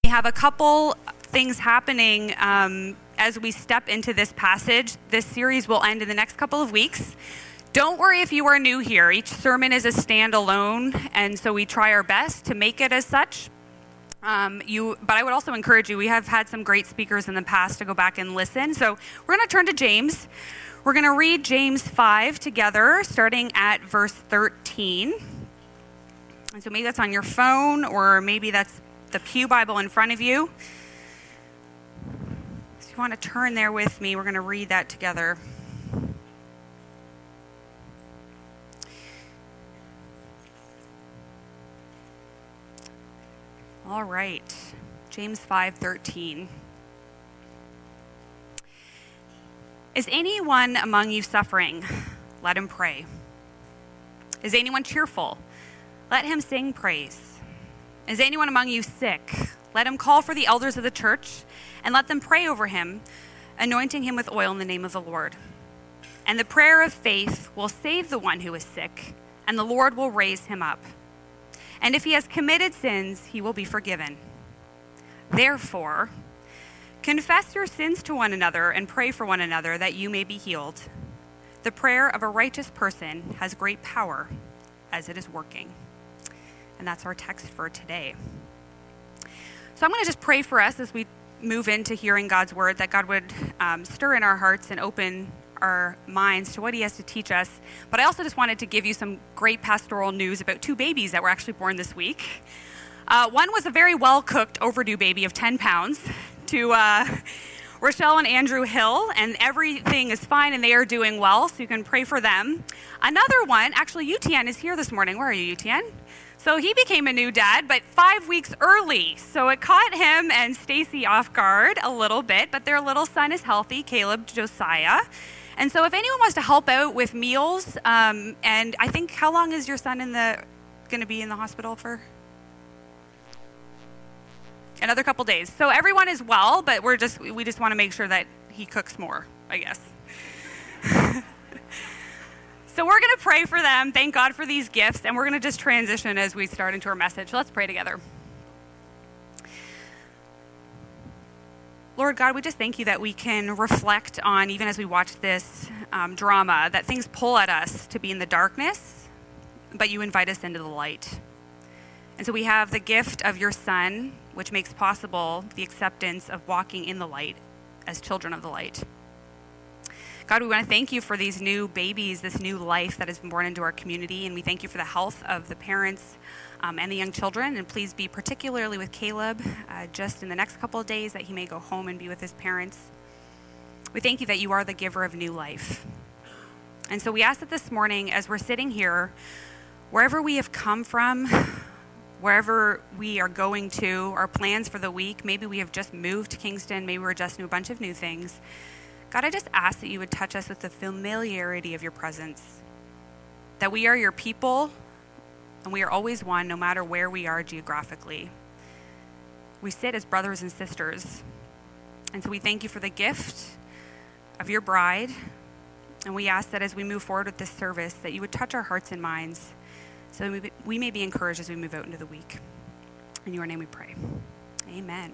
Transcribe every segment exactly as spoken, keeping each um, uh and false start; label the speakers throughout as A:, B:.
A: have a couple things happening um, as we step into this passage. This series will end in the next couple of weeks. Don't worry if you are new here. Each sermon is a standalone, and so we try our best to make it as such. Um, you, but I would also encourage you, we have had some great speakers in the past to go back and listen. So we're going to turn to James. We're going to read James five together, starting at verse thirteen. And so maybe that's on your phone, or maybe that's the Pew Bible in front of you. So if you want to turn there with me, we're going to read that together. All right, James five thirteen. Is anyone among you suffering? Let him pray. Is anyone cheerful? Let him sing praise. Is anyone among you sick? Let him call for the elders of the church and let them pray over him, anointing him with oil in the name of the Lord. And the prayer of faith will save the one who is sick, and the Lord will raise him up. And if he has committed sins, he will be forgiven. Therefore, confess your sins to one another and pray for one another that you may be healed. The prayer of a righteous person has great power as it is working. And that's our text for today. So I'm going to just pray for us as we move into hearing God's word, that God would um, stir in our hearts and open our minds to what he has to teach us. But I also just wanted to give you some great pastoral news about two babies that were actually born this week. Uh, one was a very well-cooked, overdue baby of ten pounds to uh, Rochelle and Andrew Hill, and everything is fine and they are doing well, so you can pray for them. Another one, actually U T N is here this morning. Where are you, U T N? So he became a new dad, but five weeks early. So it caught him and Stacy off guard a little bit, but their little son is healthy, Caleb Josiah. And so if anyone wants to help out with meals, um, and I think, how long is your son in the going to be in the hospital for? Another couple days. So everyone is well, but we're just we just want to make sure that he cooks more, I guess. So we're going to pray for them. Thank God for these gifts, and we're going to just transition as we start into our message. Let's pray together. Lord God, we just thank you that we can reflect on, even as we watch this um, drama, that things pull at us to be in the darkness, but you invite us into the light. And so we have the gift of your Son, which makes possible the acceptance of walking in the light as children of the light. God, we want to thank you for these new babies, this new life that has been born into our community, and we thank you for the health of the parents Um, and the young children, and please be particularly with Caleb uh, just in the next couple of days that he may go home and be with his parents. We thank you that you are the giver of new life. And so we ask that this morning, as we're sitting here, wherever we have come from, wherever we are going to, our plans for the week, maybe we have just moved to Kingston, maybe we're just new, a bunch of new things. God, I just ask that you would touch us with the familiarity of your presence, that we are your people, and we are always one, no matter where we are geographically. We sit as brothers and sisters. And so we thank you for the gift of your bride. And we ask that as we move forward with this service, that you would touch our hearts and minds so that we, we may be encouraged as we move out into the week. In your name we pray. Amen.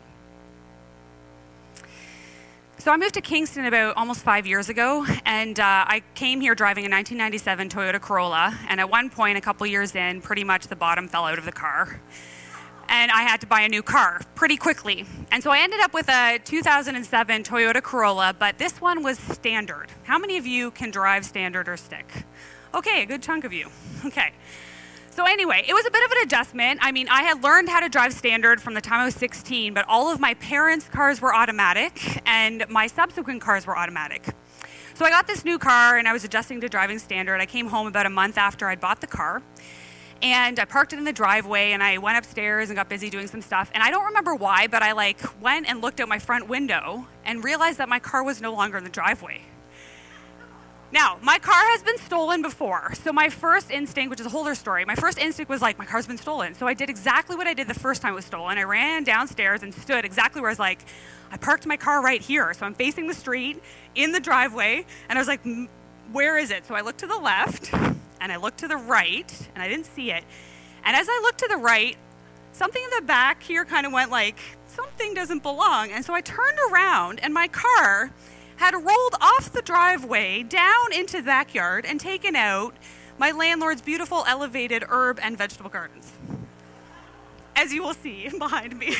A: So I moved to Kingston about almost five years ago, and uh, I came here driving a nineteen ninety-seven Toyota Corolla, and at one point, a couple years in, pretty much the bottom fell out of the car, and I had to buy a new car pretty quickly. And so I ended up with a two thousand seven Toyota Corolla, but this one was standard. How many of you can drive standard or stick? Okay, a good chunk of you. Okay. So anyway, it was a bit of an adjustment. I mean, I had learned how to drive standard from the time I was sixteen, but all of my parents' cars were automatic, and my subsequent cars were automatic. So I got this new car, and I was adjusting to driving standard. I came home about a month after I'd bought the car, and I parked it in the driveway, and I went upstairs and got busy doing some stuff. And I don't remember why, but I like went and looked out my front window and realized that my car was no longer in the driveway. Now, my car has been stolen before, so my first instinct, which is a whole other story, my first instinct was like, my car's been stolen. So I did exactly what I did the first time it was stolen. I ran downstairs and stood exactly where I was like, I parked my car right here. So I'm facing the street in the driveway, and I was like, where is it? So I looked to the left, and I looked to the right, and I didn't see it. And as I looked to the right, something in the back here kind of went like something doesn't belong. And so I turned around, and my car had rolled off the driveway down into the backyard and taken out my landlord's beautiful elevated herb and vegetable gardens, as you will see behind me.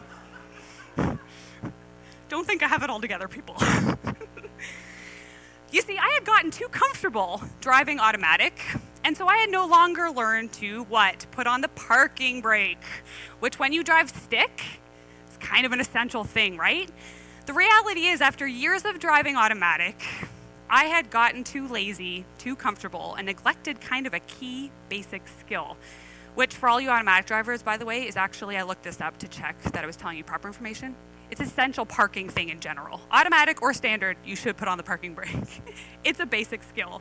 A: Don't think I have it all together, people. You see, I had gotten too comfortable driving automatic, and so I had no longer learned to, what? Put on the parking brake, which when you drive stick, it's kind of an essential thing, right? The reality is, after years of driving automatic, I had gotten too lazy, too comfortable, and neglected kind of a key basic skill, which for all you automatic drivers, by the way, is actually, I looked this up to check that I was telling you proper information. It's an essential parking thing in general. Automatic or standard, you should put on the parking brake. It's a basic skill.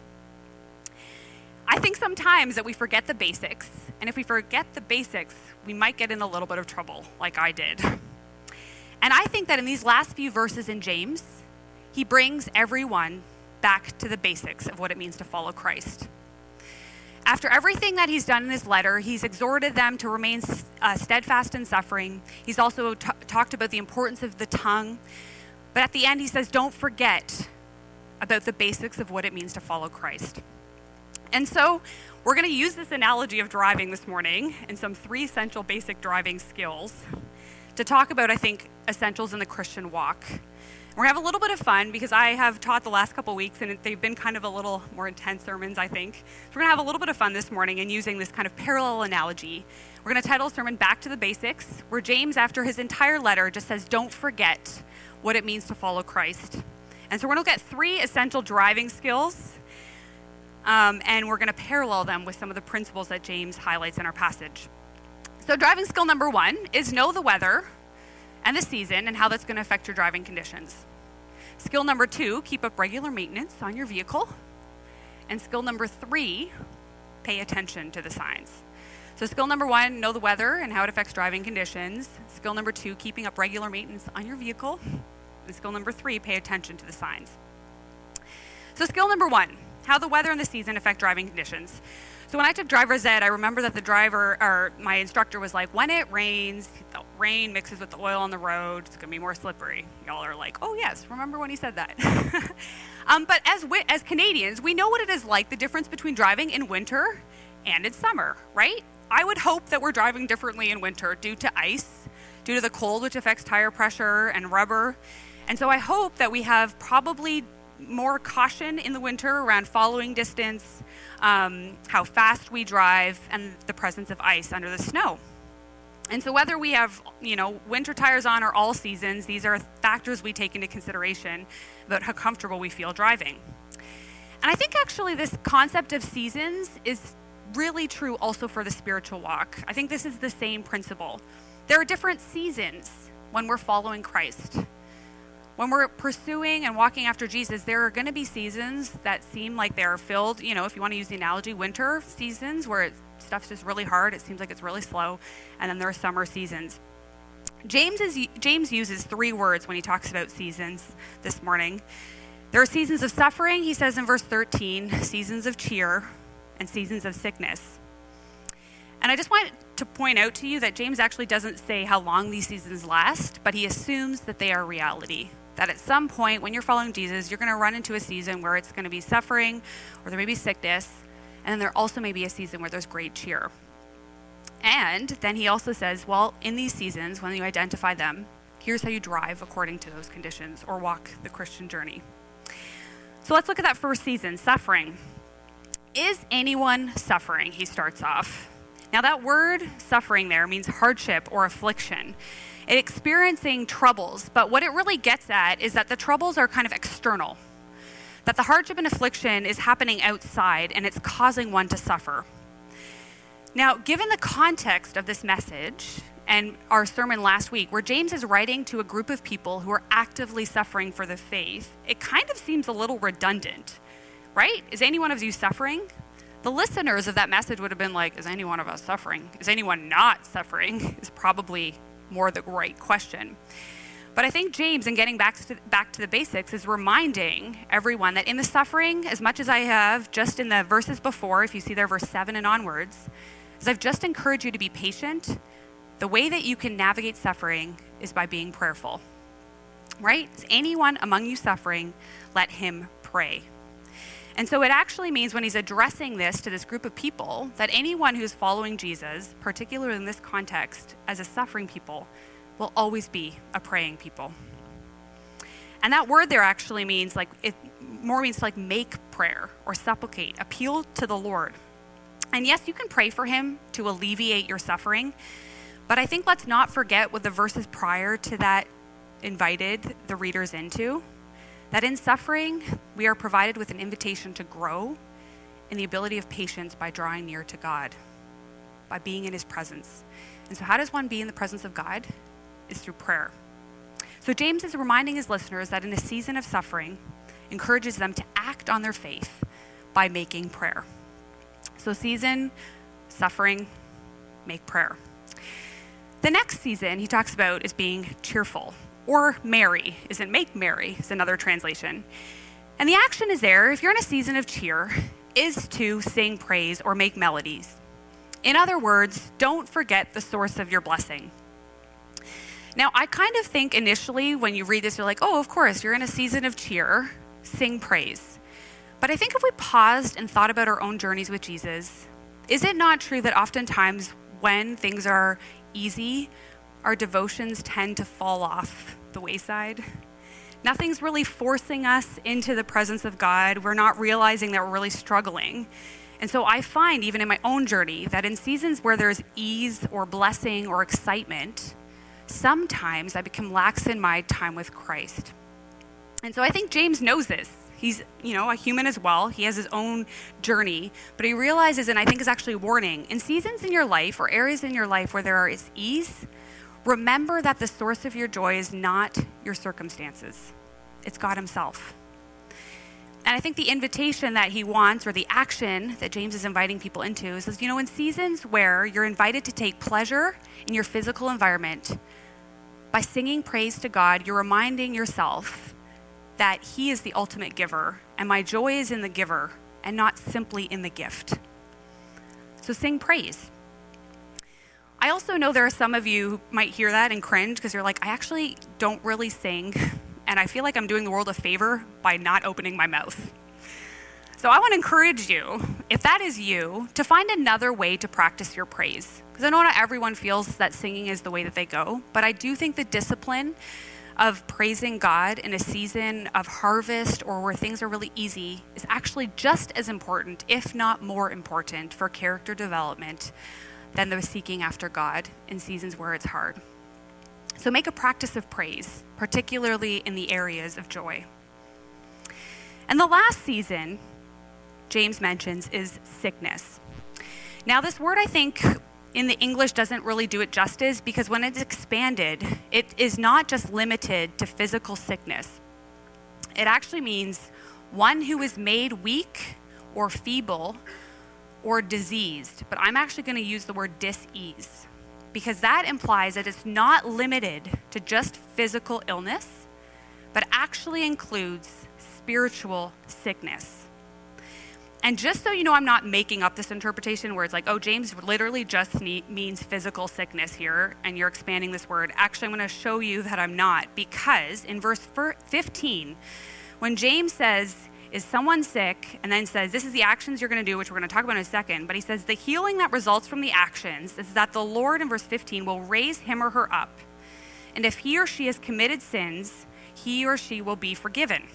A: I think sometimes that we forget the basics, and if we forget the basics, we might get in a little bit of trouble, like I did. And I think that in these last few verses in James, he brings everyone back to the basics of what it means to follow Christ. After everything that he's done in his letter, he's exhorted them to remain uh, steadfast in suffering. He's also t- talked about the importance of the tongue. But at the end, he says, don't forget about the basics of what it means to follow Christ. And so we're going to use this analogy of driving this morning and some three essential basic driving skills to talk about, I think, essentials in the Christian walk. We're going to have a little bit of fun because I have taught the last couple weeks and they've been kind of a little more intense sermons, I think. So we're going to have a little bit of fun this morning in using this kind of parallel analogy. We're going to title the sermon Back to the Basics, where James, after his entire letter, just says, don't forget what it means to follow Christ. And so we're going to look at three essential driving skills, um, and we're going to parallel them with some of the principles that James highlights in our passage. So driving skill number one is know the weather and the season and how that's going to affect your driving conditions. Skill number two, keep up regular maintenance on your vehicle. And skill number three, pay attention to the signs. So skill number one, know the weather and how it affects driving conditions. Skill number two, keeping up regular maintenance on your vehicle. And skill number three, pay attention to the signs. So skill number one, how the weather and the season affect driving conditions. So when I took driver's ed, I remember that the driver, or my instructor was like, when it rains, the rain mixes with the oil on the road, it's going to be more slippery. Y'all are like, oh yes, remember when he said that. um, but as we, as Canadians, we know what it is like, the difference between driving in winter and in summer, right? I would hope that we're driving differently in winter due to ice, due to the cold, which affects tire pressure and rubber. And so I hope that we have probably more caution in the winter around following distance, um, how fast we drive, and the presence of ice under the snow. And so whether we have, you know, winter tires on or all seasons, these are factors we take into consideration about how comfortable we feel driving. And I think actually this concept of seasons is really true also for the spiritual walk. I think this is the same principle. There are different seasons when we're following Christ. When we're pursuing and walking after Jesus, there are going to be seasons that seem like they're filled, you know, if you want to use the analogy, winter seasons where it, stuff's just really hard, it seems like it's really slow, and then there are summer seasons. James is James uses three words when he talks about seasons this morning. There are seasons of suffering, he says in verse thirteen, seasons of cheer, and seasons of sickness. And I just want to point out to you that James actually doesn't say how long these seasons last, but he assumes that they are reality. That at some point when you're following Jesus, you're going to run into a season where it's going to be suffering, or there may be sickness, and then there also may be a season where there's great cheer. And then he also says, well, in these seasons, when you identify them, here's how you drive according to those conditions or walk the Christian journey. So let's look at that first season, suffering. Is anyone suffering? He starts off. Now that word suffering there means hardship or affliction. It's experiencing troubles, but what it really gets at is that the troubles are kind of external. That the hardship and affliction is happening outside and it's causing one to suffer. Now, given the context of this message and our sermon last week, where James is writing to a group of people who are actively suffering for the faith, it kind of seems a little redundant, right? Is any one of you suffering? The listeners of that message would have been like, is any one of us suffering? Is anyone not suffering? Is probably more the right question. But I think James, in getting back to, back to the basics, is reminding everyone that in the suffering, as much as I have just in the verses before, if you see there verse seven and onwards, is I've just encouraged you to be patient, The way that you can navigate suffering is by being prayerful, right? Is anyone among you suffering? Let him pray. And so it actually means when he's addressing this to this group of people, that anyone who's following Jesus, particularly in this context, as a suffering people, will always be a praying people. And that word there actually means like, it more means to like make prayer or supplicate, appeal to the Lord. And yes, you can pray for him to alleviate your suffering, but I think let's not forget what the verses prior to that invited the readers into. That in suffering, we are provided with an invitation to grow in the ability of patience by drawing near to God, by being in his presence. And so how does one be in the presence of God? Is through prayer. So James is reminding his listeners that in a season of suffering, encourages them to act on their faith by making prayer. So season, suffering, make prayer. The next season he talks about is being cheerful. Or merry, isn't make merry, is another translation. And the action is there, if you're in a season of cheer, is to sing praise or make melodies. In other words, don't forget the source of your blessing. Now, I kind of think initially when you read this, you're like, oh, of course, you're in a season of cheer, sing praise. But I think if we paused and thought about our own journeys with Jesus, is it not true that oftentimes when things are easy, our devotions tend to fall off the wayside? Nothing's really forcing us into the presence of God. We're not realizing that we're really struggling. And so I find, even in my own journey, that in seasons where there's ease or blessing or excitement, sometimes I become lax in my time with Christ. And so I think James knows this. He's, you know, a human as well. He has his own journey, but he realizes, and I think is actually a warning, in seasons in your life or areas in your life where there is ease, remember that the source of your joy is not your circumstances. It's God himself. And I think the invitation that he wants, or the action that James is inviting people into, is, you know, in seasons where you're invited to take pleasure in your physical environment, by singing praise to God, you're reminding yourself that he is the ultimate giver, and my joy is in the giver and not simply in the gift. So sing praise. I also know there are some of you who might hear that and cringe because you're like, I actually don't really sing, and I feel like I'm doing the world a favor by not opening my mouth. So I want to encourage you, if that is you, to find another way to practice your praise. Because I know not everyone feels that singing is the way that they go, but I do think the discipline of praising God in a season of harvest or where things are really easy is actually just as important, if not more important, for character development than the seeking after God in seasons where it's hard. So make a practice of praise, particularly in the areas of joy. And the last season James mentions is sickness. Now, this word, I think, in the English doesn't really do it justice, because when it's expanded, it is not just limited to physical sickness. It actually means one who is made weak or feeble or diseased, but I'm actually going to use the word dis-ease because that implies that it's not limited to just physical illness, but actually includes spiritual sickness. And just so you know, I'm not making up this interpretation where it's like, oh, James literally just need, means physical sickness here, and you're expanding this word. Actually, I'm going to show you that I'm not, because in verse fifteen, when James says, is someone sick, and then says, this is the actions you're going to do, which we're going to talk about in a second, but he says the healing that results from the actions is that the Lord, in verse fifteen, will raise him or her up. And if he or she has committed sins, he or she will be forgiven.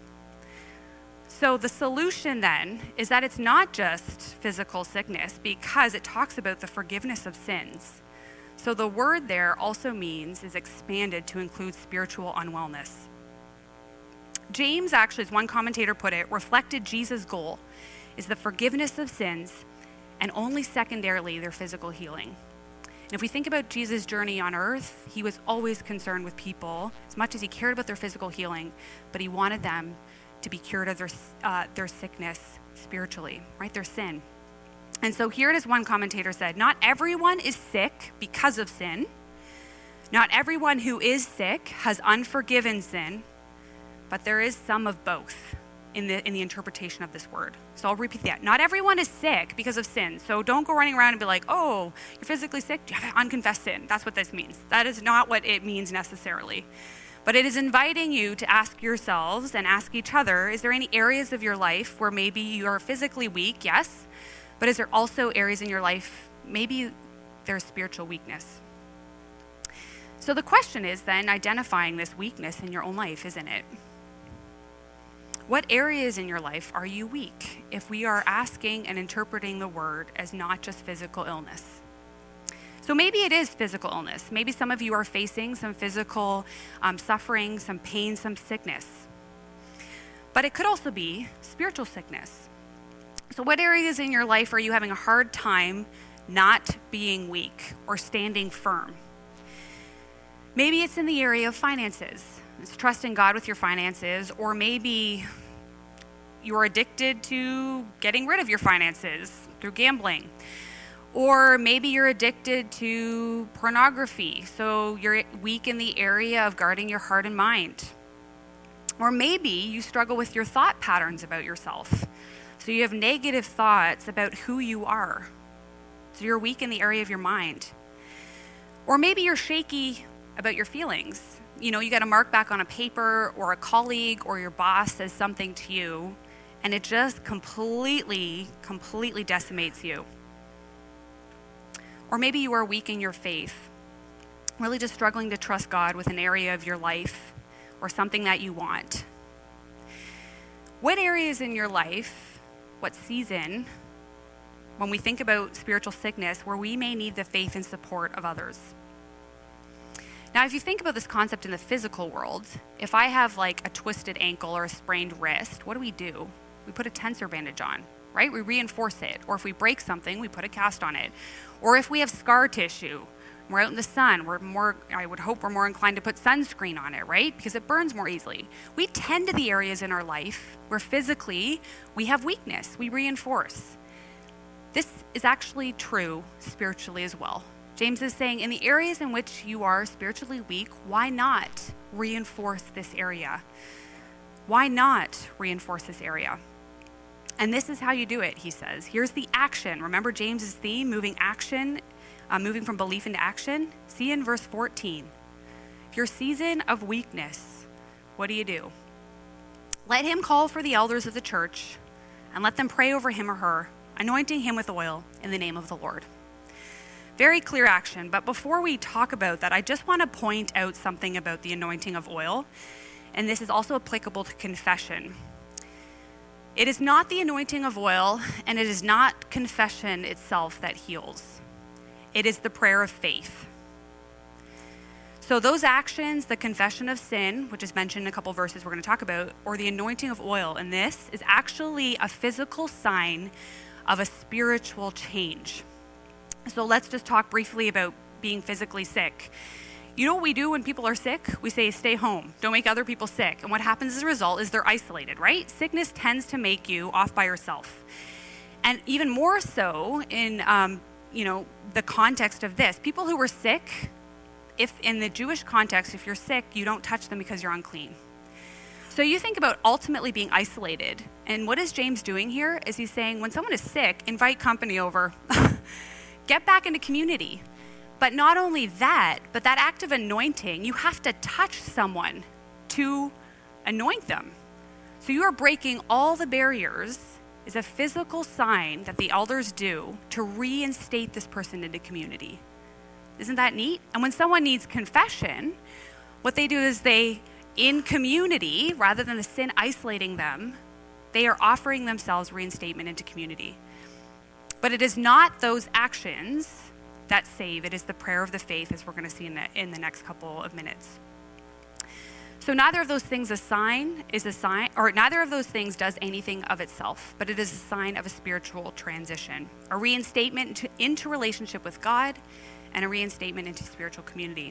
A: So the solution then is that it's not just physical sickness, because it talks about the forgiveness of sins. So the word there also means is expanded to include spiritual unwellness. James, actually, as one commentator put it, reflected Jesus' goal is the forgiveness of sins and only secondarily their physical healing. And if we think about Jesus' journey on earth, he was always concerned with people as much as he cared about their physical healing, but he wanted them to be cured of their, uh, their sickness spiritually, right? Their sin. And so here it is, one commentator said, not everyone is sick because of sin. Not everyone who is sick has unforgiven sin, but there is some of both in the in the interpretation of this word. So I'll repeat that. Not everyone is sick because of sin. So don't go running around and be like, oh, you're physically sick? You have unconfessed sin. That's what this means. That is not what it means necessarily. But it is inviting you to ask yourselves and ask each other, is there any areas of your life where maybe you are physically weak? Yes. But is there also areas in your life, maybe there's spiritual weakness? So the question is then identifying this weakness in your own life, isn't it? What areas in your life are you weak if we are asking and interpreting the word as not just physical illness? So maybe it is physical illness. Maybe some of you are facing some physical um, suffering, some pain, some sickness. But it could also be spiritual sickness. So what areas in your life are you having a hard time not being weak or standing firm? Maybe it's in the area of finances. It's trusting God with your finances, or maybe you're addicted to getting rid of your finances through gambling. Or maybe you're addicted to pornography, so you're weak in the area of guarding your heart and mind. Or maybe you struggle with your thought patterns about yourself. So you have negative thoughts about who you are. So you're weak in the area of your mind. Or maybe you're shaky about your feelings. You know, you got a mark back on a paper, or a colleague or your boss says something to you, and it just completely, completely decimates you. Or maybe you are weak in your faith, really just struggling to trust God with an area of your life or something that you want. What areas in your life, what season, when we think about spiritual sickness, where we may need the faith and support of others? Now, if you think about this concept in the physical world, if I have like a twisted ankle or a sprained wrist, what do we do? We put a tensor bandage on, right? We reinforce it. Or if we break something, we put a cast on it. Or if we have scar tissue, we're out in the sun, we're more, I would hope we're more inclined to put sunscreen on it, right? Because it burns more easily. We tend to the areas in our life where physically we have weakness, we reinforce. This is actually true spiritually as well. James is saying, in the areas in which you are spiritually weak, why not reinforce this area? Why not reinforce this area? And this is how you do it, he says. Here's the action. Remember James's theme, moving action, uh, moving from belief into action? See in verse fourteen. Your season of weakness, what do you do? Let him call for the elders of the church and let them pray over him or her, anointing him with oil in the name of the Lord. Very clear action, but before we talk about that, I just want to point out something about the anointing of oil, and this is also applicable to confession. It is not the anointing of oil, and it is not confession itself that heals. It is the prayer of faith. So those actions, the confession of sin, which is mentioned in a couple verses we're going to talk about, or the anointing of oil, and this is actually a physical sign of a spiritual change. So let's just talk briefly about being physically sick. You know what we do when people are sick? We say, stay home. Don't make other people sick. And what happens as a result is they're isolated, right? Sickness tends to make you off by yourself. And even more so in, um, you know, the context of this. People who were sick, if in the Jewish context, if you're sick, you don't touch them because you're unclean. So you think about ultimately being isolated. And what is James doing here? Is he's saying, when someone is sick, invite company over. Get back into community. But not only that, but that act of anointing, you have to touch someone to anoint them. So you are breaking all the barriers, is a physical sign that the elders do to reinstate this person into community. Isn't that neat? And when someone needs confession, what they do is they, in community, rather than the sin isolating them, they are offering themselves reinstatement into community. But it is not those actions that save. It is the prayer of the faith, as we're going to see in the, in the next couple of minutes. So neither of those things a sign is a sign, or neither of those things does anything of itself, but it is a sign of a spiritual transition, a reinstatement into, into relationship with God, and a reinstatement into spiritual community.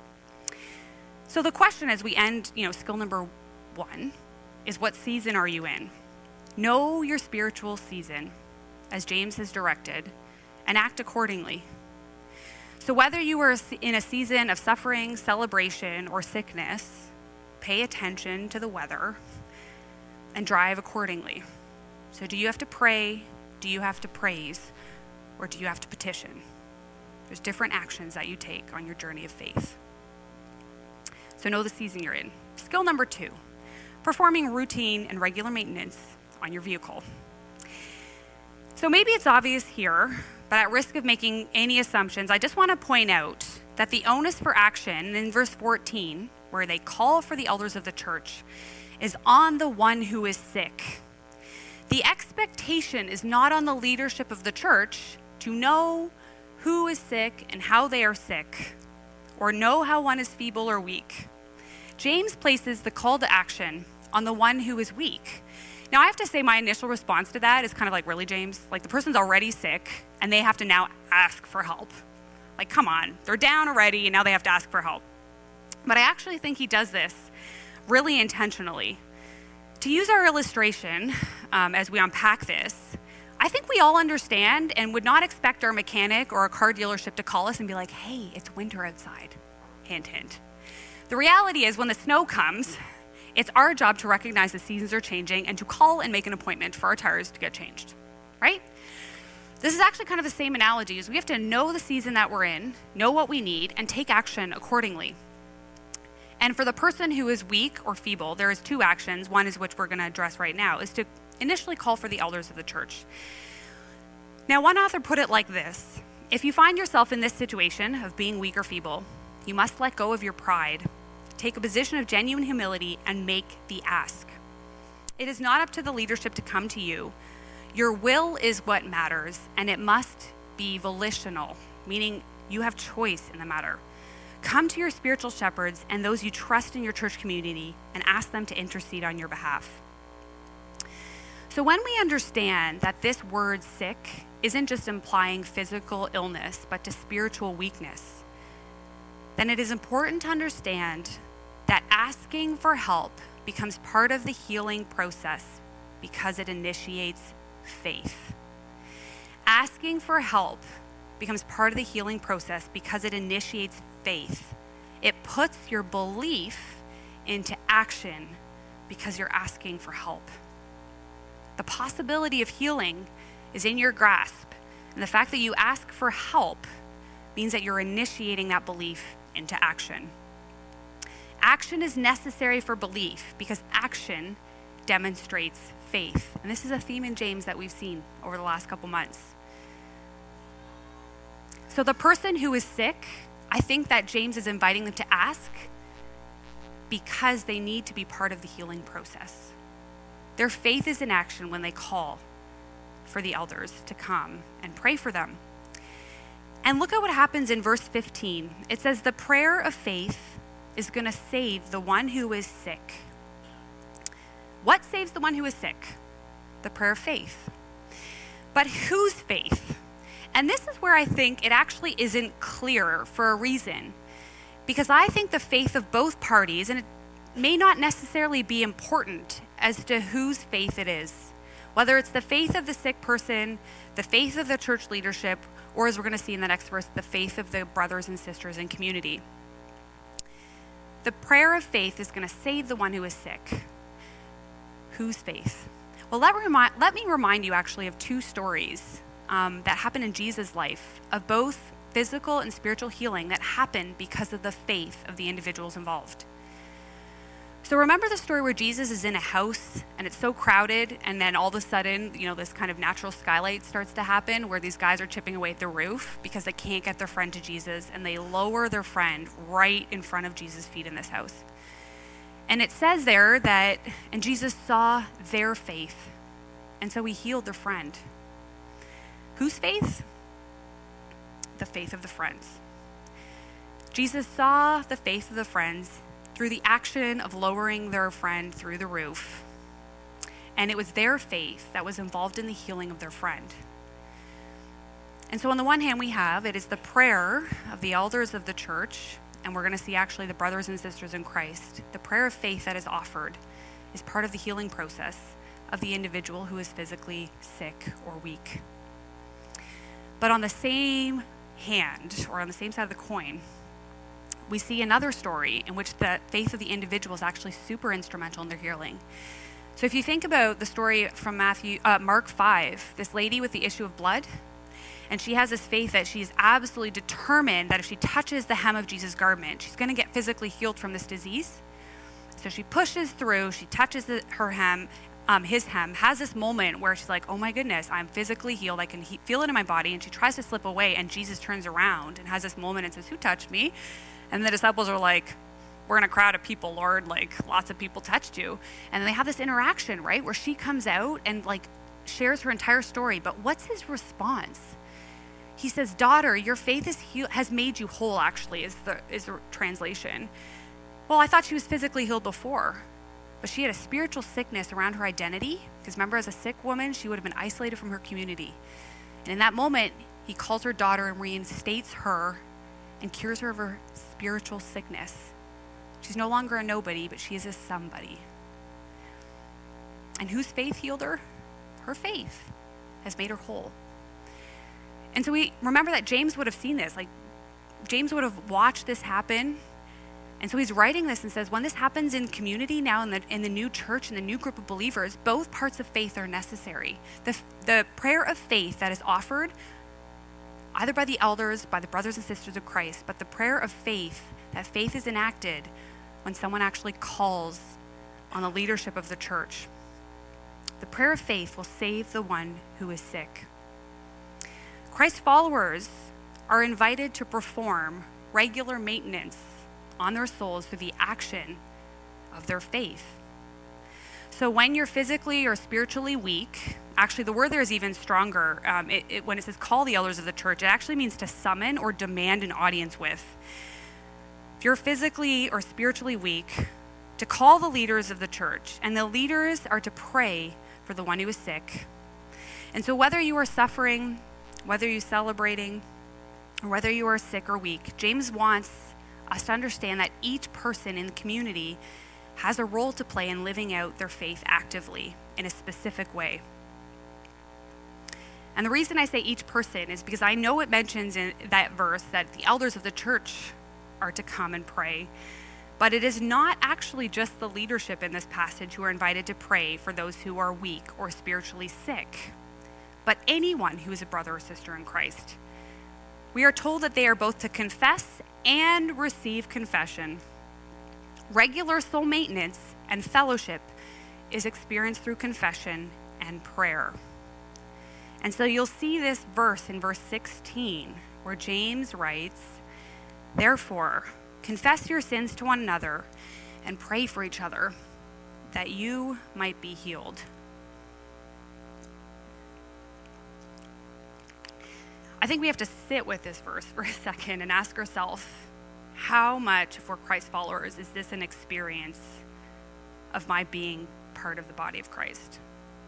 A: So the question as we end, you know, skill number one is, what season are you in? Know your spiritual season, as James has directed, and act accordingly. So whether you are in a season of suffering, celebration, or sickness, pay attention to the weather. and drive accordingly. So do you have to pray? Do you have to praise? Or do you have to petition? There's different actions that you take on your journey of faith. So know the season you're in. Skill number two, performing routine and regular maintenance on your vehicle. So maybe it's obvious here, but at risk of making any assumptions, I just want to point out that the onus for action in verse fourteen, where they call for the elders of the church, is on the one who is sick. The expectation is not on the leadership of the church to know who is sick and how they are sick, or know how one is feeble or weak. James places the call to action on the one who is weak. Now, I have to say my initial response to that is kind of like, really, James? Like, the person's already sick, and they have to now ask for help. Like, come on, they're down already, and now they have to ask for help. But I actually think he does this really intentionally. To use our illustration, um, as we unpack this, I think we all understand and would not expect our mechanic or a car dealership to call us and be like, hey, it's winter outside. Hint, hint. The reality is when the snow comes, it's our job to recognize the seasons are changing and to call and make an appointment for our tires to get changed, right? This is actually kind of the same analogy, is we have to know the season that we're in, know what we need, and take action accordingly. And for the person who is weak or feeble, there is two actions. One is which we're going to address right now, is to initially call for the elders of the church. Now, one author put it like this: if you find yourself in this situation of being weak or feeble, you must let go of your pride, take a position of genuine humility, and make the ask. It is not up to the leadership to come to you. Your will is what matters, and it must be volitional, meaning you have choice in the matter. Come to your spiritual shepherds and those you trust in your church community and ask them to intercede on your behalf. So when we understand that this word sick isn't just implying physical illness, but to spiritual weakness, then it is important to understand that asking for help becomes part of the healing process because it initiates faith. Asking for help becomes part of the healing process because it initiates faith. It puts your belief into action because you're asking for help. The possibility of healing is in your grasp, and the fact that you ask for help means that you're initiating that belief into action. Action is necessary for belief because action demonstrates faith. And this is a theme in James that we've seen over the last couple months. So the person who is sick, I think that James is inviting them to ask because they need to be part of the healing process. Their faith is in action when they call for the elders to come and pray for them. And look at what happens in verse fifteen. It says, the prayer of faith is going to save the one who is sick. What saves the one who is sick? The prayer of faith. But whose faith? And this is where I think it actually isn't clear for a reason. Because I think the faith of both parties, and it may not necessarily be important as to whose faith it is. Whether it's the faith of the sick person, the faith of the church leadership, or as we're going to see in the next verse, the faith of the brothers and sisters in community. The prayer of faith is going to save the one who is sick. Whose faith? Well, let, remi- let me remind you actually of two stories um, that happened in Jesus' life of both physical and spiritual healing that happened because of the faith of the individuals involved. So remember the story where Jesus is in a house and it's so crowded, and then all of a sudden, you know, this kind of natural skylight starts to happen where these guys are chipping away at the roof because they can't get their friend to Jesus, and they lower their friend right in front of Jesus' feet in this house. And it says there that, and Jesus saw their faith, and so he healed their friend. Whose faith? The faith of the friends. Jesus saw the faith of the friends through the action of lowering their friend through the roof. And it was their faith that was involved in the healing of their friend. And so on the one hand, we have, it is the prayer of the elders of the church, and we're going to see actually the brothers and sisters in Christ. The prayer of faith that is offered is part of the healing process of the individual who is physically sick or weak. But on the same hand, or on the same side of the coin, we see another story in which the faith of the individual is actually super instrumental in their healing. So if you think about the story from Matthew, uh, Mark five, this lady with the issue of blood, and she has this faith that she's absolutely determined that if she touches the hem of Jesus' garment, she's going to get physically healed from this disease. So she pushes through, she touches the, her hem, um, his hem, has this moment where she's like, oh my goodness, I'm physically healed. I can he- feel it in my body. And she tries to slip away, and Jesus turns around and has this moment and says, who touched me? And the disciples are like, we're in a crowd of people, Lord, like lots of people touched you. And then they have this interaction, right, where she comes out and like shares her entire story. But what's his response? He says, daughter, your faith is heal- has made you whole, actually, is the, is the translation. Well, I thought she was physically healed before, but she had a spiritual sickness around her identity. Because remember, as a sick woman, she would have been isolated from her community. And in that moment, he calls her daughter and reinstates her and cures her of her spiritual sickness. She's no longer a nobody, but she is a somebody. And whose faith healed her? Her faith has made her whole. And so we remember that James would have seen this. Like, James would have watched this happen. And so he's writing this and says, when this happens in community now, in the in the new church, in the new group of believers, both parts of faith are necessary. The, the prayer of faith that is offered either by the elders, by the brothers and sisters of Christ, but the prayer of faith, that faith is enacted when someone actually calls on the leadership of the church. The prayer of faith will save the one who is sick. Christ followers are invited to perform regular maintenance on their souls through the action of their faith. So when you're physically or spiritually weak, actually the word there is even stronger. Um, it, it, when it says call the elders of the church, it actually means to summon or demand an audience with. If you're physically or spiritually weak, to call the leaders of the church, and the leaders are to pray for the one who is sick. And so whether you are suffering, whether you're celebrating, or whether you are sick or weak, James wants us to understand that each person in the community has a role to play in living out their faith actively in a specific way. And the reason I say each person is because I know it mentions in that verse that the elders of the church are to come and pray. But it is not actually just the leadership in this passage who are invited to pray for those who are weak or spiritually sick, but anyone who is a brother or sister in Christ. We are told that they are both to confess and receive confession. Regular soul maintenance and fellowship is experienced through confession and prayer. And so you'll see this verse in verse sixteen, where James writes, therefore, confess your sins to one another and pray for each other that you might be healed. I think we have to sit with this verse for a second and ask ourselves, how much for Christ followers is this an experience of my being part of the body of Christ?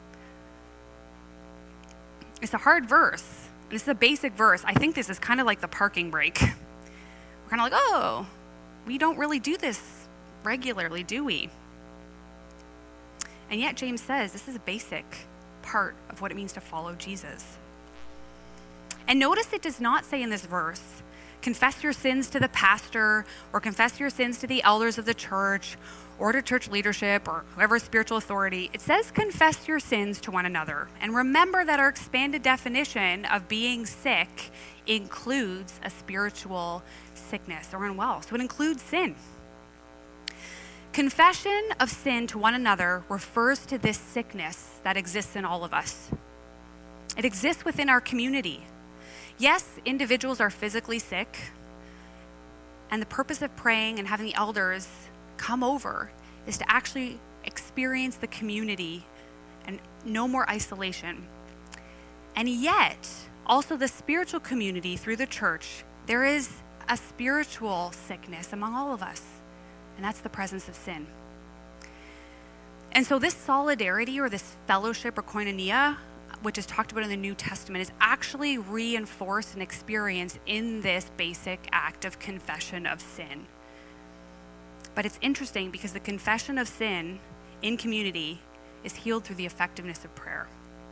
A: It's a hard verse. This is a basic verse. I think this is kind of like the parking brake. We're kind of like, oh, we don't really do this regularly, do we? And yet James says this is a basic part of what it means to follow Jesus. And notice it does not say in this verse, confess your sins to the pastor or confess your sins to the elders of the church or to church leadership or whoever's spiritual authority. It says confess your sins to one another. And remember that our expanded definition of being sick includes a spiritual sickness or unwell. So it includes sin. Confession of sin to one another refers to this sickness that exists in all of us. It exists within our community. Yes, individuals are physically sick, and the purpose of praying and having the elders come over is to actually experience the community and no more isolation. And yet, also the spiritual community through the church, there is a spiritual sickness among all of us, and that's the presence of sin. And so this solidarity or this fellowship or koinonia, which is talked about in the New Testament, is actually reinforced and experienced in this basic act of confession of sin. But it's interesting because the confession of sin in community is healed through the effectiveness of prayer.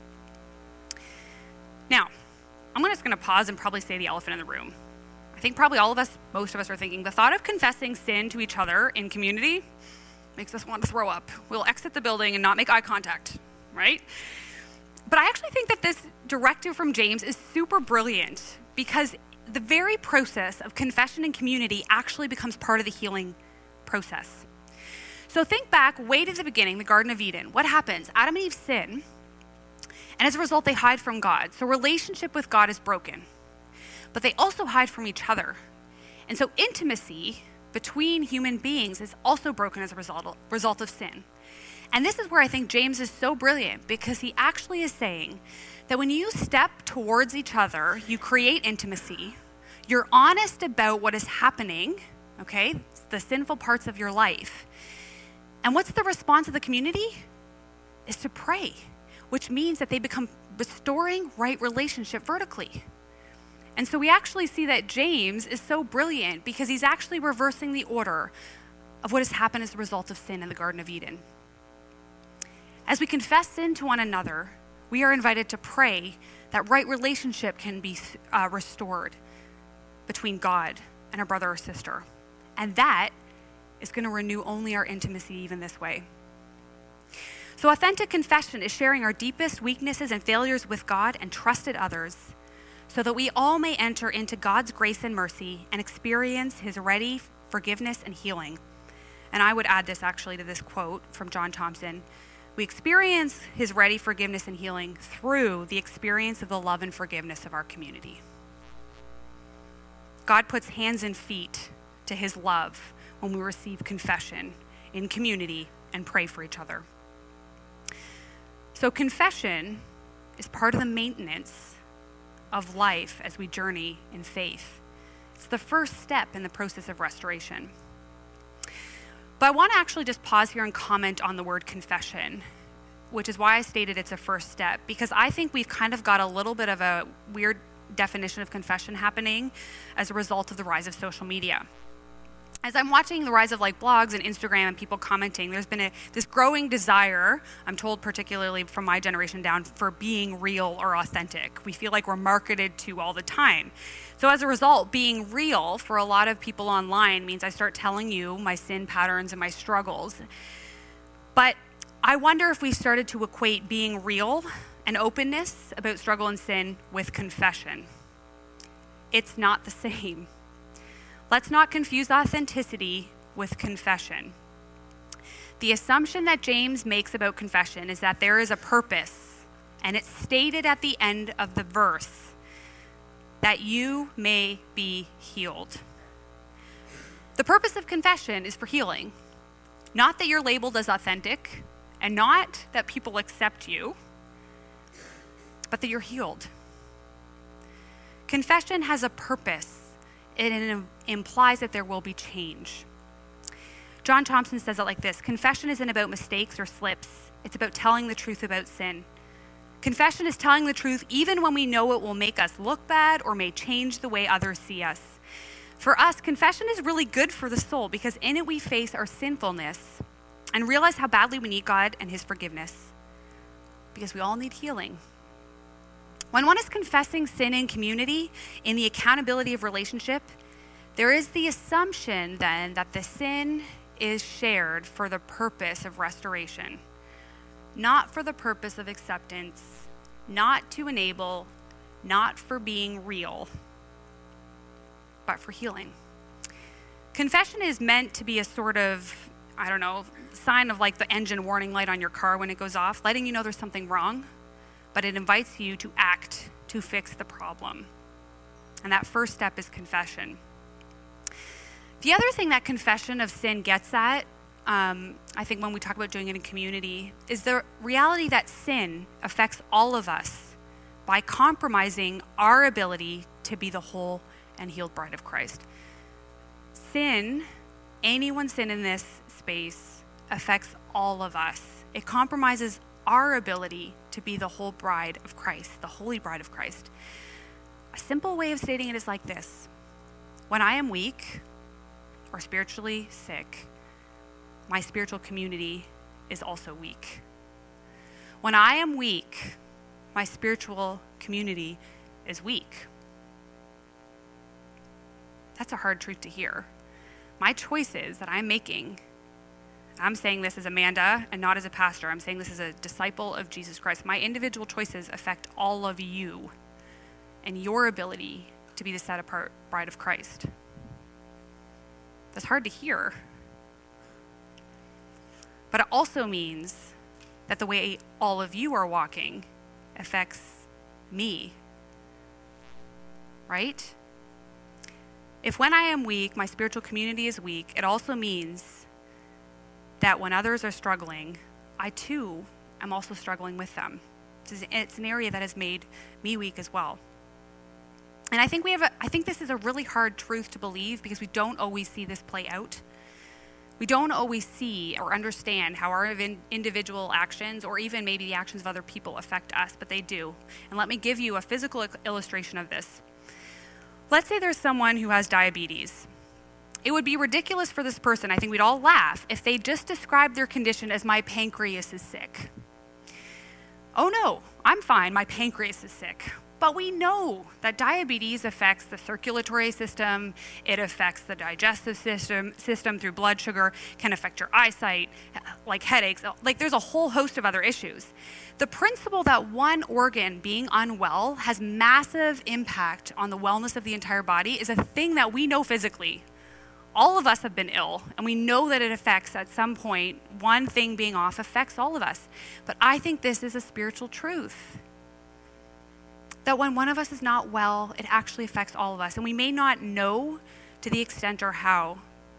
A: Now, I'm just going to pause and probably say the elephant in the room. I think probably all of us, most of us are thinking, the thought of confessing sin to each other in community, makes us want to throw up. We'll exit the building and not make eye contact, right? But I actually think that this directive from James is super brilliant because the very process of confession and community actually becomes part of the healing process. So think back way to the beginning, the Garden of Eden. What happens? Adam and Eve sin, and as a result, they hide from God. So relationship with God is broken, but they also hide from each other. And so intimacy between human beings is also broken as a result, result of sin. And this is where I think James is so brilliant, because he actually is saying that when you step towards each other, you create intimacy, you're honest about what is happening, okay, the sinful parts of your life. And what's the response of the community? Is to pray, which means that they become restoring right relationship vertically. And so we actually see that James is so brilliant because he's actually reversing the order of what has happened as a result of sin in the Garden of Eden. As we confess sin to one another, we are invited to pray that right relationship can be uh, restored between God and a brother or sister. And that is going to renew only our intimacy even this way. So authentic confession is sharing our deepest weaknesses and failures with God and trusted others, so that we all may enter into God's grace and mercy and experience his ready forgiveness and healing. And I would add this actually to this quote from John Thompson. We experience his ready forgiveness and healing through the experience of the love and forgiveness of our community. God puts hands and feet to his love when we receive confession in community and pray for each other. So confession is part of the maintenance of life as we journey in faith. It's the first step in the process of restoration. But I want to actually just pause here and comment on the word confession, which is why I stated it's a first step, because I think we've kind of got a little bit of a weird definition of confession happening as a result of the rise of social media. As I'm watching the rise of like blogs and Instagram and people commenting, there's been a, this growing desire, I'm told particularly from my generation down, for being real or authentic. We feel like we're marketed to all the time. So as a result, being real for a lot of people online means I start telling you my sin patterns and my struggles. But I wonder if we started to equate being real and openness about struggle and sin with confession. It's not the same. Let's not confuse authenticity with confession. The assumption that James makes about confession is that there is a purpose, and it's stated at the end of the verse, that you may be healed. The purpose of confession is for healing, not that you're labeled as authentic, and not that people accept you, but that you're healed. Confession has a purpose. It implies that there will be change. John Thompson says it like this: confession isn't about mistakes or slips. It's about telling the truth about sin. Confession is telling the truth even when we know it will make us look bad or may change the way others see us. For us, confession is really good for the soul because in it we face our sinfulness and realize how badly we need God and his forgiveness, because we all need healing. When one is confessing sin in community, in the accountability of relationship, there is the assumption then that the sin is shared for the purpose of restoration, not for the purpose of acceptance, not to enable, not for being real, but for healing. Confession is meant to be a sort of, I don't know, sign of like the engine warning light on your car when it goes off, letting you know there's something wrong. But it invites you to act to fix the problem. And that first step is confession. The other thing that confession of sin gets at, um, I think when we talk about doing it in community, is the reality that sin affects all of us by compromising our ability to be the whole and healed bride of Christ. Sin, anyone's sin in this space, affects all of us. It compromises our ability to be the whole bride of Christ, the holy bride of Christ. A simple way of stating it is like this: when I am weak or spiritually sick, my spiritual community is also weak. When I am weak, my spiritual community is weak. That's a hard truth to hear. My choices that I'm making I'm saying this as Amanda and not as a pastor. I'm saying this as a disciple of Jesus Christ. My individual choices affect all of you and your ability to be the set apart bride of Christ. That's hard to hear. But it also means that the way all of you are walking affects me. Right? If when I am weak, my spiritual community is weak, it also means that when others are struggling, I too am also struggling with them. It's an area that has made me weak as well. And I think we have a, I think this is a really hard truth to believe because we don't always see this play out. We don't always see or understand how our individual actions or even maybe the actions of other people affect us, but they do. And let me give you a physical illustration of this. Let's say there's someone who has diabetes. It would be ridiculous for this person, I think we'd all laugh, if they just described their condition as my pancreas is sick. Oh no, I'm fine, my pancreas is sick. But we know that diabetes affects the circulatory system, it affects the digestive system, system through blood sugar, can affect your eyesight, like headaches, like there's a whole host of other issues. The principle that one organ being unwell has massive impact on the wellness of the entire body is a thing that we know physically. All of us have been ill, and we know that it affects at some point, one thing being off affects all of us. But I think this is a spiritual truth. That when one of us is not well, it actually affects all of us. And we may not know to the extent or how.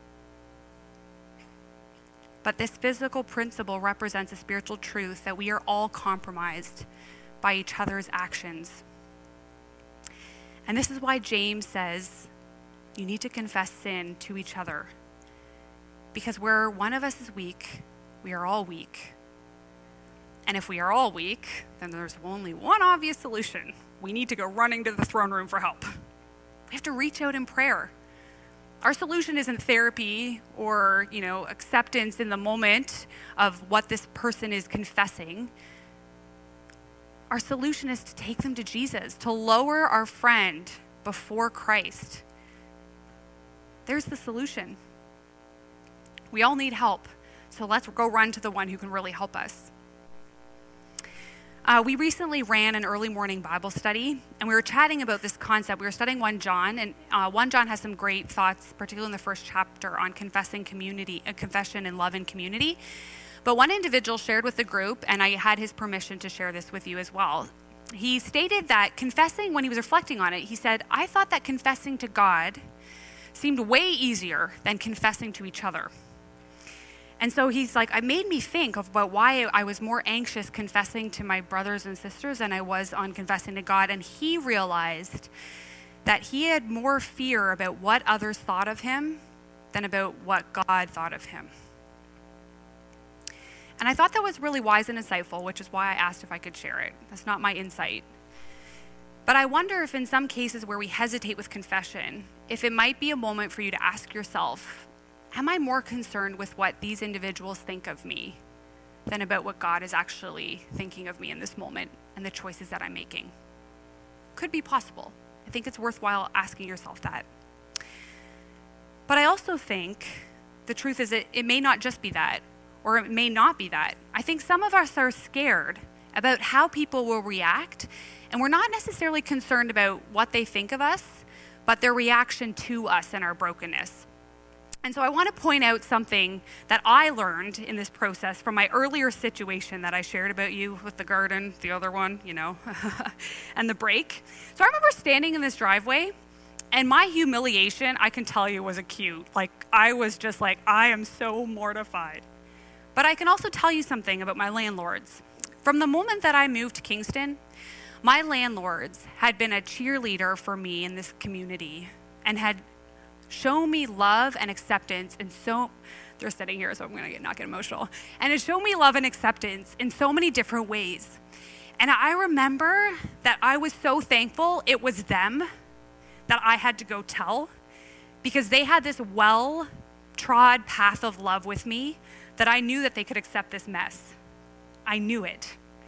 A: But this physical principle represents a spiritual truth that we are all compromised by each other's actions. And this is why James says you need to confess sin to each other. Because where one of us is weak, we are all weak. And if we are all weak, then there's only one obvious solution. We need to go running to the throne room for help. We have to reach out in prayer. Our solution isn't therapy or, you know, acceptance in the moment of what this person is confessing. Our solution is to take them to Jesus, to lower our friend before Christ. There's the solution. We all need help, so let's go run to the one who can really help us. Uh, we recently ran an early morning Bible study, and we were chatting about this concept. We were studying First John, and uh, First John has some great thoughts, particularly in the first chapter, on confessing community, uh, confession and love and community. But one individual shared with the group, and I had his permission to share this with you as well. He stated that confessing, when he was reflecting on it, he said, I thought that confessing to God seemed way easier than confessing to each other. And so he's like, it made me think about why I was more anxious confessing to my brothers and sisters than I was on confessing to God. And he realized that he had more fear about what others thought of him than about what God thought of him. And I thought that was really wise and insightful, which is why I asked if I could share it. That's not my insight. But I wonder if in some cases where we hesitate with confession, if it might be a moment for you to ask yourself, am I more concerned with what these individuals think of me than about what God is actually thinking of me in this moment and the choices that I'm making? Could be possible. I think it's worthwhile asking yourself that. But I also think the truth is that it may not just be that, or it may not be that. I think some of us are scared about how people will react, and we're not necessarily concerned about what they think of us, but their reaction to us and our brokenness. And so I want to point out something that I learned in this process from my earlier situation that I shared about you with the garden, the other one, you know, and the break. So I remember standing in this driveway, and my humiliation, I can tell you, was acute. Like, I was just like, I am so mortified. But I can also tell you something about my landlords. From the moment that I moved to Kingston, my landlords had been a cheerleader for me in this community and had shown me love and acceptance. And so, they're sitting here, so I'm going to get not get emotional. And it showed me love and acceptance in so many different ways. And I remember that I was so thankful it was them that I had to go tell, because they had this well-trod path of love with me that I knew that they could accept this mess. I knew it.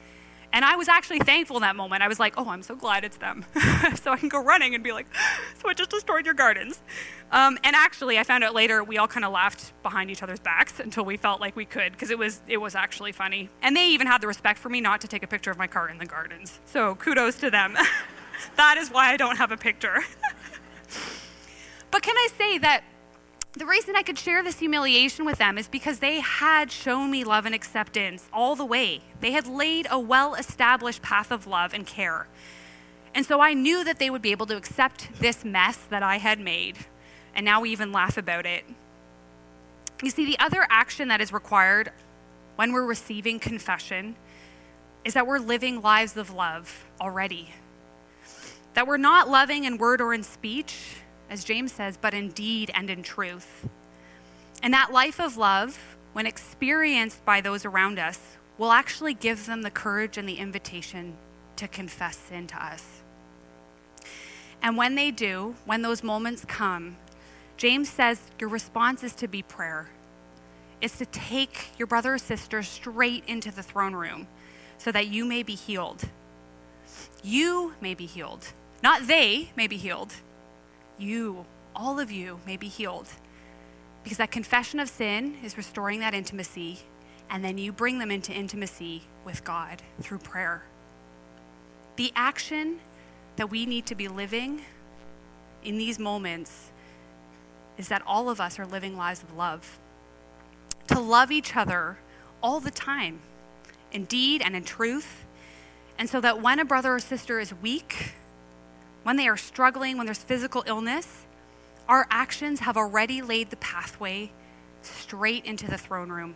A: And I was actually thankful in that moment. I was like, oh, I'm so glad it's them. So I can go running and be like, so I just destroyed your gardens. Um, and actually, I found out later, we all kind of laughed behind each other's backs until we felt like we could, because it was it was actually funny. And they even had the respect for me not to take a picture of my car in the gardens. So kudos to them. That is why I don't have a picture. But can I say that the reason I could share this humiliation with them is because they had shown me love and acceptance all the way. They had laid a well-established path of love and care. And so I knew that they would be able to accept this mess that I had made. And now we even laugh about it. You see, the other action that is required when we're receiving confession is that we're living lives of love already. That we're not loving in word or in speech, as James says, but in deed and in truth. And that life of love, when experienced by those around us, will actually give them the courage and the invitation to confess sin to us. And when they do, when those moments come, James says your response is to be prayer. It's to take your brother or sister straight into the throne room so that you may be healed. You may be healed. Not they may be healed. You, all of you, may be healed. Because that confession of sin is restoring that intimacy, and then you bring them into intimacy with God through prayer. The action that we need to be living in these moments is that all of us are living lives of love. To love each other all the time, in deed and in truth, and so that when a brother or sister is weak, when they are struggling, when there's physical illness, our actions have already laid the pathway straight into the throne room.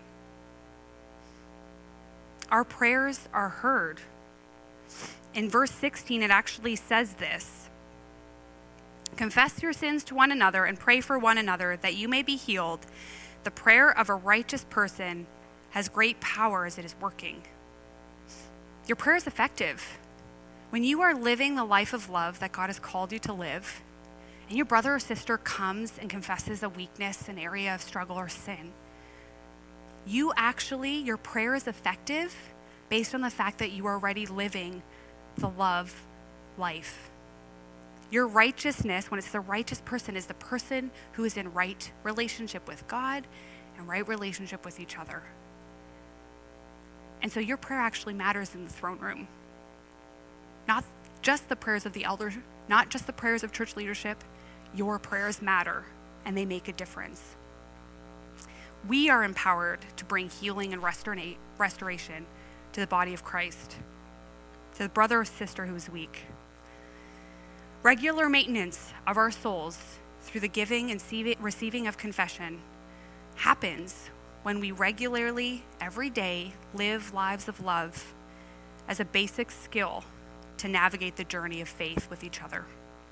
A: Our prayers are heard. In verse sixteen, it actually says this: confess your sins to one another and pray for one another that you may be healed. The prayer of a righteous person has great power as it is working. Your prayer is effective. When you are living the life of love that God has called you to live, and your brother or sister comes and confesses a weakness, an area of struggle or sin, you actually, your prayer is effective based on the fact that you are already living the love life. Your righteousness, when it's the righteous person, is the person who is in right relationship with God and right relationship with each other. And so your prayer actually matters in the throne room. Not just the prayers of the elders, not just the prayers of church leadership. Your prayers matter, and they make a difference. We are empowered to bring healing and restora- restoration to the body of Christ, to the brother or sister who is weak. Regular maintenance of our souls through the giving and receiving of confession happens when we regularly, every day, live lives of love as a basic skill to navigate the journey of faith with each other.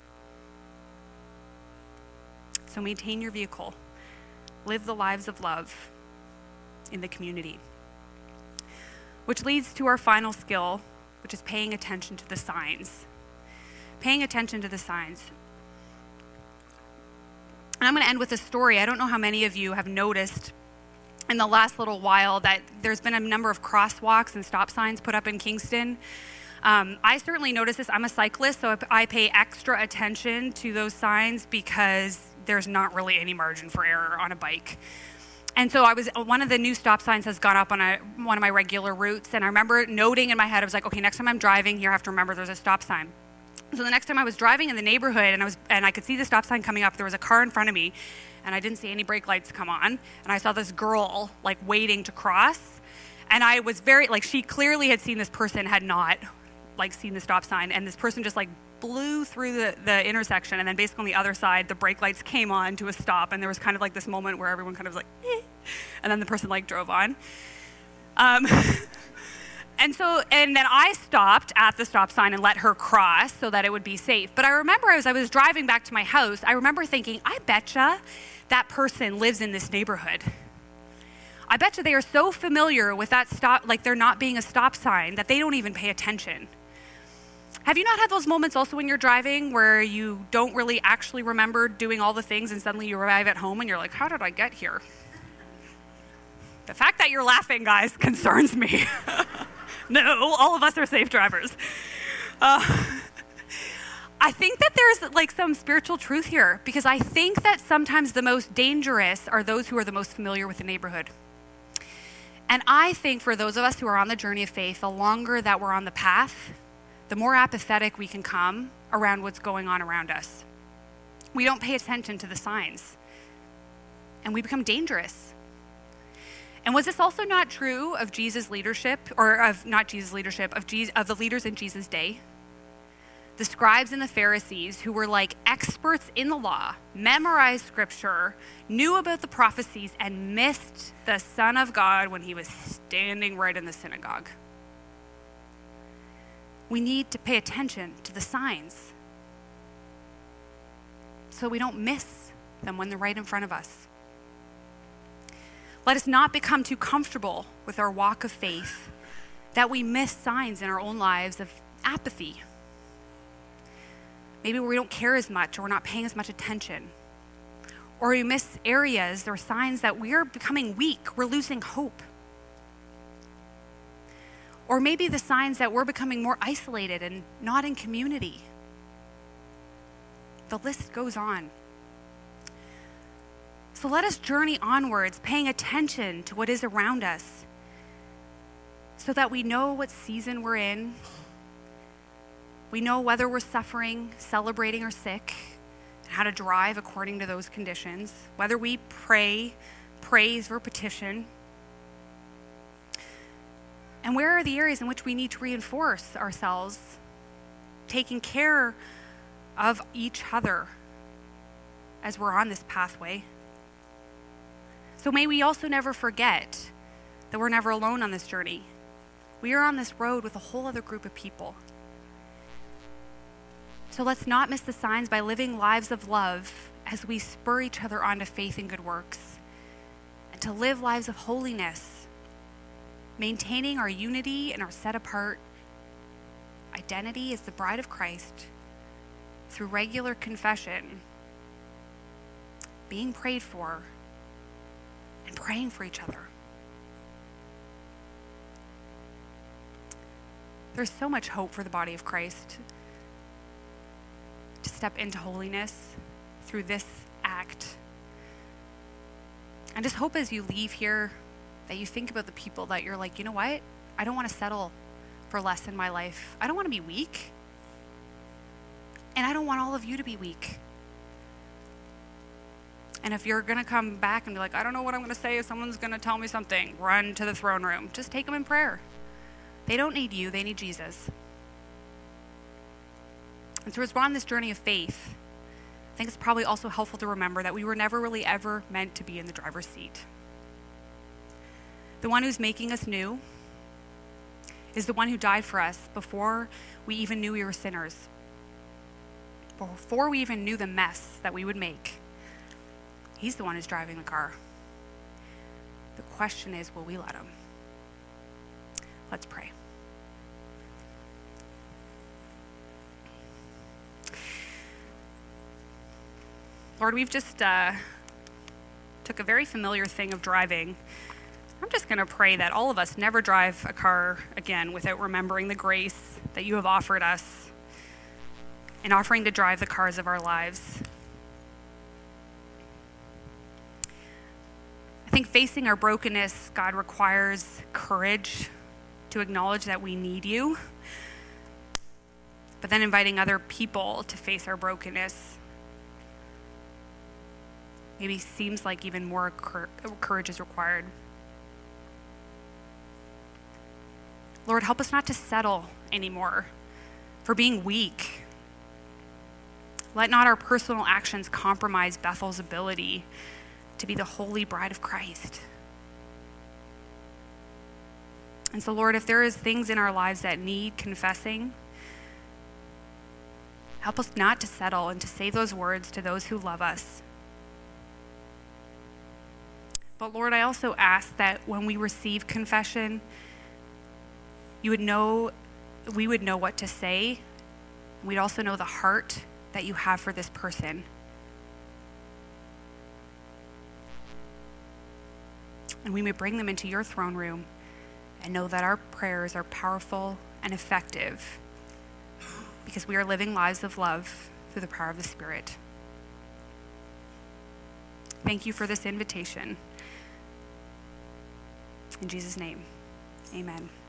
A: So maintain your vehicle. Live the lives of love in the community. Which leads to our final skill, which is paying attention to the signs. Paying attention to the signs. And I'm going to end with a story. I don't know how many of you have noticed in the last little while that there's been a number of crosswalks and stop signs put up in Kingston. Um, I certainly notice this. I'm a cyclist, so I pay extra attention to those signs because there's not really any margin for error on a bike. And so I was, one of the new stop signs has gone up on a, one of my regular routes, and I remember noting in my head, I was like, okay, next time I'm driving here, I have to remember there's a stop sign. So the next time I was driving in the neighborhood and I was and I could see the stop sign coming up, there was a car in front of me, and I didn't see any brake lights come on, and I saw this girl like waiting to cross, and I was very, like, she clearly had seen this person, had not like seen the stop sign, and this person just like blew through the, the intersection, and then basically on the other side, the brake lights came on to a stop, and there was kind of like this moment where everyone kind of was like, eh, and then the person like drove on. Um, and so, and then I stopped at the stop sign and let her cross so that it would be safe. But I remember as I was driving back to my house, I remember thinking, I betcha that person lives in this neighborhood. I betcha they are so familiar with that stop, like there not being a stop sign, that they don't even pay attention. Have you not had those moments also when you're driving where you don't really actually remember doing all the things and suddenly you arrive at home and you're like, how did I get here? The fact that you're laughing, guys, concerns me. No, all of us are safe drivers. Uh, I think that there's like some spiritual truth here, because I think that sometimes the most dangerous are those who are the most familiar with the neighborhood. And I think for those of us who are on the journey of faith, the longer that we're on the path, the more apathetic we can come around what's going on around us. We don't pay attention to the signs, and we become dangerous. And was this also not true of Jesus' leadership, or of not Jesus' leadership, of, Jesus, of the leaders in Jesus' day? The scribes and the Pharisees, who were like experts in the law, memorized scripture, knew about the prophecies, and missed the Son of God when he was standing right in the synagogue. We need to pay attention to the signs so we don't miss them when they're right in front of us. Let us not become too comfortable with our walk of faith that we miss signs in our own lives of apathy. Maybe we don't care as much, or we're not paying as much attention. Or we miss areas or signs that we're becoming weak, we're losing hope. Or maybe the signs that we're becoming more isolated and not in community. The list goes on. So let us journey onwards, paying attention to what is around us, so that we know what season we're in. We know whether we're suffering, celebrating, or sick, and how to drive according to those conditions, whether we pray, praise, or petition. And where are the areas in which we need to reinforce ourselves, taking care of each other as we're on this pathway? So may we also never forget that we're never alone on this journey. We are on this road with a whole other group of people. So let's not miss the signs by living lives of love as we spur each other on to faith and good works, and to live lives of holiness, maintaining our unity and our set-apart identity as the bride of Christ through regular confession, being prayed for, and praying for each other. There's so much hope for the body of Christ to step into holiness through this act. And just hope as you leave here that you think about the people that you're like, you know what? I don't want to settle for less in my life. I don't want to be weak. And I don't want all of you to be weak. And if you're going to come back and be like, I don't know what I'm going to say if someone's going to tell me something, run to the throne room. Just take them in prayer. They don't need you, they need Jesus. And so as we're on this journey of faith, I think it's probably also helpful to remember that we were never really ever meant to be in the driver's seat. The one who's making us new is the one who died for us before we even knew we were sinners, before we even knew the mess that we would make. He's the one who's driving the car. The question is, will we let him? Let's pray. Lord, we've just uh, took a very familiar thing of driving. I'm just going to pray that all of us never drive a car again without remembering the grace that you have offered us and offering to drive the cars of our lives. I think facing our brokenness, God, requires courage to acknowledge that we need you, but then inviting other people to face our brokenness maybe seems like even more cur- courage is required. Lord, help us not to settle anymore for being weak. Let not our personal actions compromise Bethel's ability to be the holy bride of Christ. And so, Lord, if there is things in our lives that need confessing, help us not to settle and to say those words to those who love us. But Lord, I also ask that when we receive confession, you would know, we would know what to say. We'd also know the heart that you have for this person. And we may bring them into your throne room and know that our prayers are powerful and effective because we are living lives of love through the power of the Spirit. Thank you for this invitation. In Jesus' name, amen.